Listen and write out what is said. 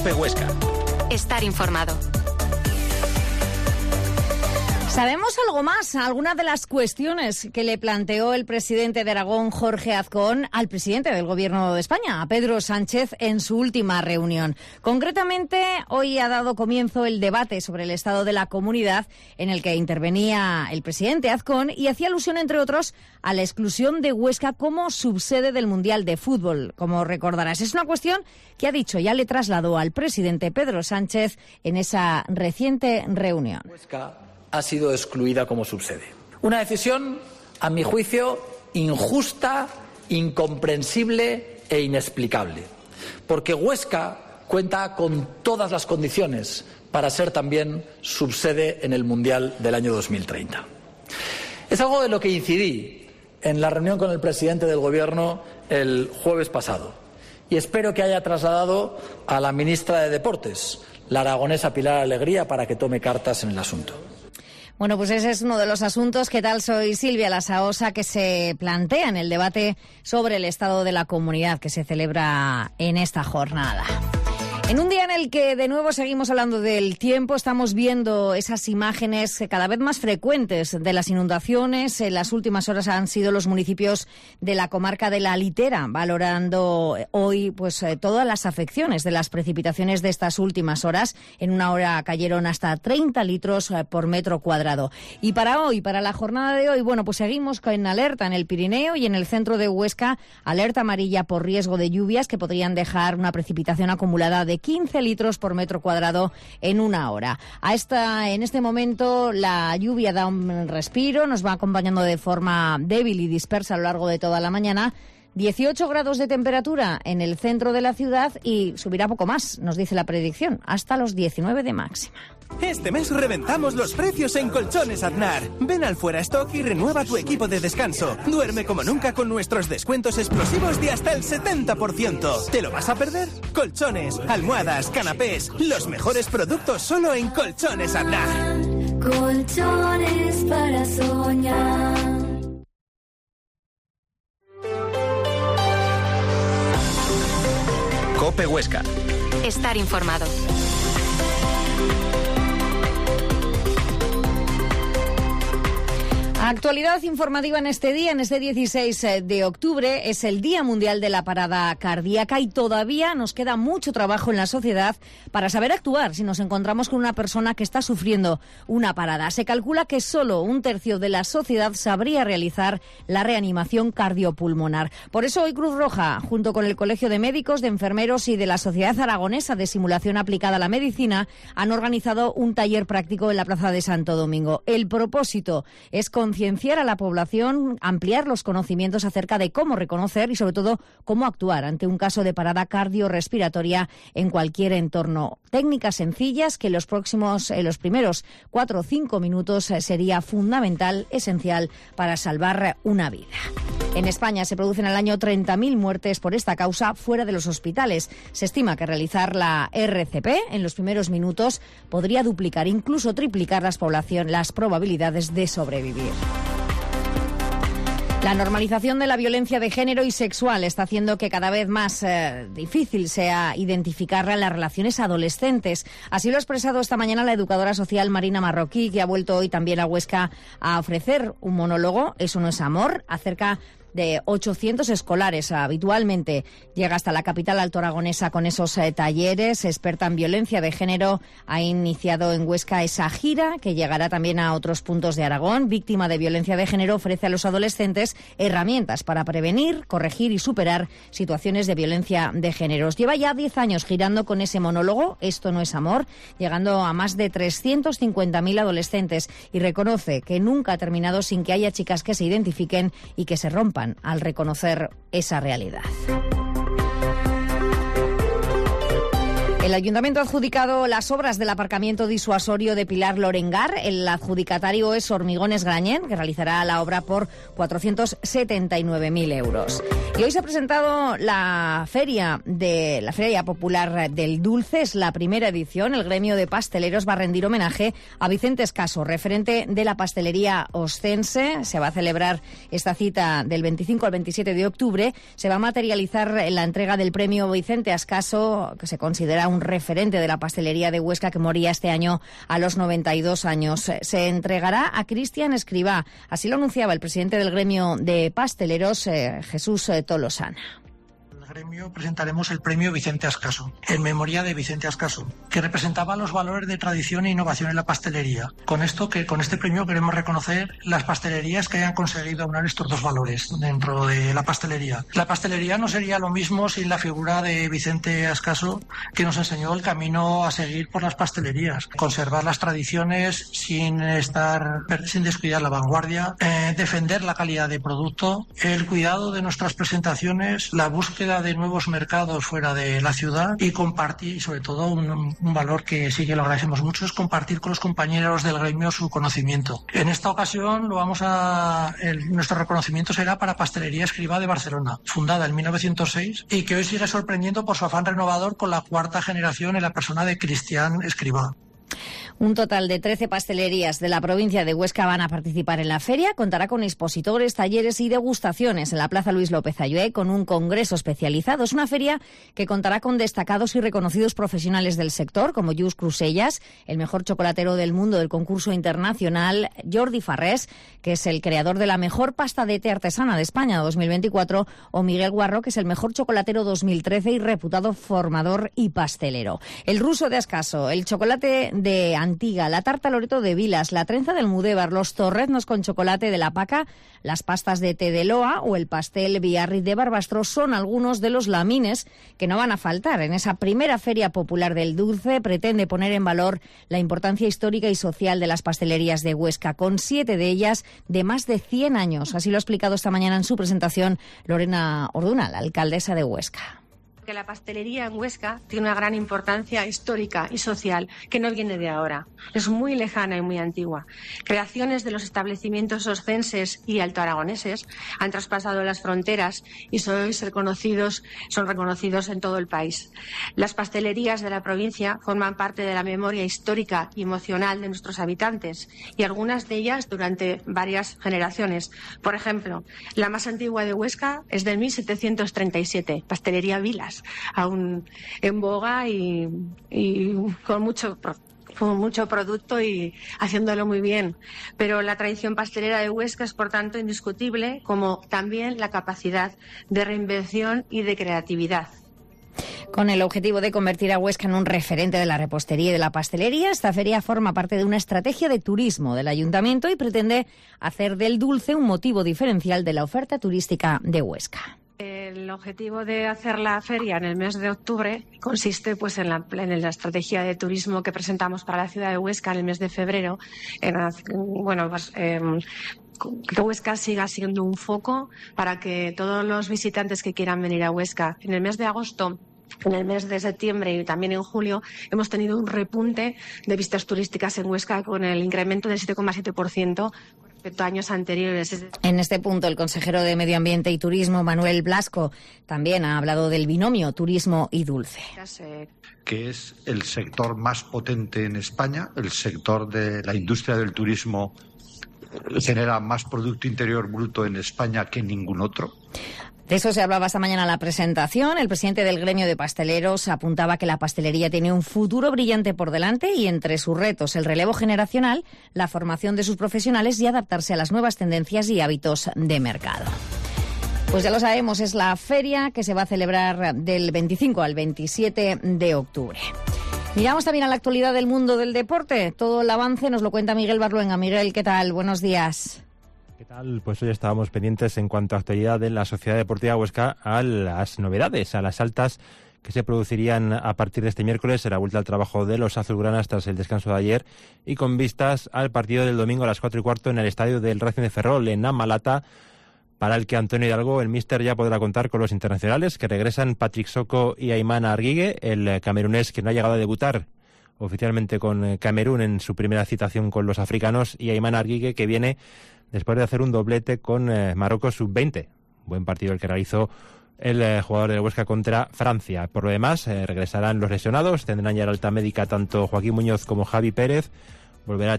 COPE Huesca. Estar informado. ¿Sabemos algo más? Algunas de las cuestiones que le planteó el presidente de Aragón, Jorge Azcón, al presidente del Gobierno de España, a Pedro Sánchez, en su última reunión. Concretamente, hoy ha dado comienzo el debate sobre el estado de la comunidad, en el que intervenía el presidente Azcón y hacía alusión, entre otros, a la exclusión de Huesca como subsede del Mundial de Fútbol, como recordarás. Es una cuestión que ha dicho, ya le trasladó al presidente Pedro Sánchez en esa reciente reunión. Huesca ha sido excluida como subsede. Una decisión, a mi juicio, injusta, incomprensible e inexplicable. Porque Huesca cuenta con todas las condiciones para ser también subsede en el Mundial del año 2030. Es algo de lo que incidí en la reunión con el presidente del Gobierno el jueves pasado. Y espero que haya trasladado a la ministra de Deportes, la aragonesa Pilar Alegría, para que tome cartas en el asunto. Bueno, pues ese es uno de los asuntos. ¿Qué tal? Soy Silvia Lasaosa, que se plantea en el debate sobre el estado de la comunidad que se celebra en esta jornada. En un día en el que de nuevo seguimos hablando del tiempo, estamos viendo esas imágenes cada vez más frecuentes de las inundaciones. En las últimas horas han sido los municipios de la comarca de la Litera, valorando hoy pues todas las afecciones de las precipitaciones de estas últimas horas. En una hora cayeron hasta 30 litros por metro cuadrado. Y para hoy, para la jornada de hoy, bueno, pues seguimos con alerta en el Pirineo y en el centro de Huesca, alerta amarilla por riesgo de lluvias que podrían dejar una precipitación acumulada de 15 litros por metro cuadrado en una hora. En este momento la lluvia da un respiro, nos va acompañando de forma débil y dispersa a lo largo de toda la mañana. 18 grados de temperatura en el centro de la ciudad y subirá poco más, nos dice la predicción, hasta los 19 de máxima. Este mes reventamos los precios en Colchones Aznar. Ven al Fuera Stock y renueva tu equipo de descanso. Duerme como nunca con nuestros descuentos explosivos de hasta el 70%. ¿Te lo vas a perder? Colchones, almohadas, canapés, los mejores productos solo en Colchones Aznar. Colchones para soñar. COPE Huesca. Estar informado. Actualidad informativa en este día, en este 16 de octubre, es el Día Mundial de la Parada Cardíaca y todavía nos queda mucho trabajo en la sociedad para saber actuar si nos encontramos con una persona que está sufriendo una parada. Se calcula que solo 1/3 de la sociedad sabría realizar la reanimación cardiopulmonar. Por eso hoy Cruz Roja, junto con el Colegio de Médicos, de Enfermeros y de la Sociedad Aragonesa de Simulación Aplicada a la Medicina, han organizado un taller práctico en la Plaza de Santo Domingo. El propósito es concienciar a la población, ampliar los conocimientos acerca de cómo reconocer y sobre todo cómo actuar ante un caso de parada cardiorrespiratoria en cualquier entorno. Técnicas sencillas que en los primeros 4 o 5 minutos sería fundamental, esencial para salvar una vida. En España se producen al año 30.000 muertes por esta causa fuera de los hospitales. Se estima que realizar la RCP en los primeros minutos podría duplicar, incluso triplicar las probabilidades de sobrevivir. La normalización de la violencia de género y sexual está haciendo que cada vez más difícil sea identificarla en las relaciones adolescentes. Así lo ha expresado esta mañana la educadora social Marina Marroquí, que ha vuelto hoy también a Huesca a ofrecer un monólogo, Eso no es amor, acerca de 800 escolares. Habitualmente llega hasta la capital altoaragonesa con esos talleres. Experta en violencia de género, ha iniciado en Huesca esa gira que llegará también a otros puntos de Aragón. Víctima de violencia de género, ofrece a los adolescentes herramientas para prevenir, corregir y superar situaciones de violencia de género. Lleva ya 10 años girando con ese monólogo, Esto no es amor, llegando a más de 350.000 adolescentes, y reconoce que nunca ha terminado sin que haya chicas que se identifiquen y que se rompan al reconocer esa realidad. El Ayuntamiento ha adjudicado las obras del aparcamiento disuasorio de Pilar Lorengar. El adjudicatario es Hormigones Grañén, que realizará la obra por 479.000 euros. Y hoy se ha presentado la Feria Popular del Dulce, es la primera edición. El gremio de pasteleros va a rendir homenaje a Vicente Escaso, referente de la pastelería oscense. Se va a celebrar esta cita del 25 al 27 de octubre. Se va a materializar en la entrega del premio Vicente Escaso, que se considera un referente de la pastelería de Huesca, que moría este año a los 92 años. Se entregará a Cristian Escribá. Así lo anunciaba el presidente del gremio de pasteleros, Jesús Tolosana. El gremio presentaremos el premio Vicente Escaso, en memoria de Vicente Escaso, que representaba los valores de tradición e innovación en la pastelería. Con este premio queremos reconocer las pastelerías que hayan conseguido aunar estos dos valores dentro de la pastelería. La pastelería no sería lo mismo sin la figura de Vicente Escaso, que nos enseñó el camino a seguir por las pastelerías. Conservar las tradiciones sin descuidar la vanguardia, defender la calidad de producto, el cuidado de nuestras presentaciones, la búsqueda de nuevos mercados fuera de la ciudad y compartir, y sobre todo un valor que sí que lo agradecemos mucho, es compartir con los compañeros del gremio su conocimiento. En esta ocasión nuestro reconocimiento será para Pastelería Escribá de Barcelona, fundada en 1906 y que hoy sigue sorprendiendo por su afán renovador con la cuarta generación en la persona de Cristian Escribá. Un total de 13 pastelerías de la provincia de Huesca van a participar en la feria. Contará con expositores, talleres y degustaciones en la Plaza Luis López Ayué, con un congreso especializado. Es una feria que contará con destacados y reconocidos profesionales del sector, como Lluís Crusellas, el mejor chocolatero del mundo del concurso internacional, Jordi Farrés, que es el creador de la mejor pasta de té artesana de España 2024, o Miguel Guarro, que es el mejor chocolatero 2013 y reputado formador y pastelero. El ruso de Escaso, el chocolate de Antiga, la tarta Loreto de Vilas, la trenza del Mudévar, los torreznos con chocolate de la Paca, las pastas de té de Loa o el pastel Biarritz de Barbastro son algunos de los lamines que no van a faltar. En esa primera Feria Popular del Dulce pretende poner en valor la importancia histórica y social de las pastelerías de Huesca, con 7 de ellas de más de 100 años. Así lo ha explicado esta mañana en su presentación Lorena Ordunal, alcaldesa de Huesca. Que la pastelería en Huesca tiene una gran importancia histórica y social que no viene de ahora. Es muy lejana y muy antigua. Creaciones de los establecimientos oscenses y altoaragoneses han traspasado las fronteras y son reconocidos en todo el país. Las pastelerías de la provincia forman parte de la memoria histórica y emocional de nuestros habitantes y algunas de ellas durante varias generaciones. Por ejemplo, la más antigua de Huesca es del 1737, Pastelería Vilas, aún en boga y con mucho producto y haciéndolo muy bien. Pero la tradición pastelera de Huesca es, por tanto, indiscutible, como también la capacidad de reinvención y de creatividad. Con el objetivo de convertir a Huesca en un referente de la repostería y de la pastelería, esta feria forma parte de una estrategia de turismo del Ayuntamiento y pretende hacer del dulce un motivo diferencial de la oferta turística de Huesca. El objetivo de hacer la feria en el mes de octubre consiste en la estrategia de turismo que presentamos para la ciudad de Huesca en el mes de febrero. Que Huesca siga siendo un foco para que todos los visitantes que quieran venir a Huesca en el mes de agosto, en el mes de septiembre y también en julio hemos tenido un repunte de visitas turísticas en Huesca con el incremento del 7,7% respecto a años anteriores. En este punto, el consejero de Medio Ambiente y Turismo, Manuel Blasco, también ha hablado del binomio turismo y dulce. Que es el sector más potente en España, el sector de la industria del turismo genera más Producto Interior Bruto en España que ningún otro. De eso se hablaba esta mañana en la presentación. El presidente del gremio de pasteleros apuntaba que la pastelería tiene un futuro brillante por delante y entre sus retos el relevo generacional, la formación de sus profesionales y adaptarse a las nuevas tendencias y hábitos de mercado. Pues ya lo sabemos, es la feria que se va a celebrar del 25 al 27 de octubre. Miramos también a la actualidad del mundo del deporte. Todo el avance nos lo cuenta Miguel Barluenga. Miguel, ¿qué tal? Buenos días. ¿Qué tal? Pues hoy estábamos pendientes en cuanto a actualidad de la Sociedad Deportiva Huesca a las novedades, a las altas que se producirían a partir de este miércoles en la vuelta al trabajo de los azulgranas tras el descanso de ayer y con vistas al partido del domingo a las 4:15 en el estadio del Racing de Ferrol en Amalata, para el que Antonio Hidalgo, el míster, ya podrá contar con los internacionales que regresan Patrick Soko y Ayman Arguigue, el camerunés que no ha llegado a debutar oficialmente con Camerún en su primera citación con los africanos, y Ayman Arguigue, que viene después de hacer un doblete con Marruecos sub-20, Buen partido el que realizó el jugador del Huesca contra Francia. Por lo demás, regresarán los lesionados, tendrán ya la alta médica tanto Joaquín Muñoz como Javi Pérez. Volverá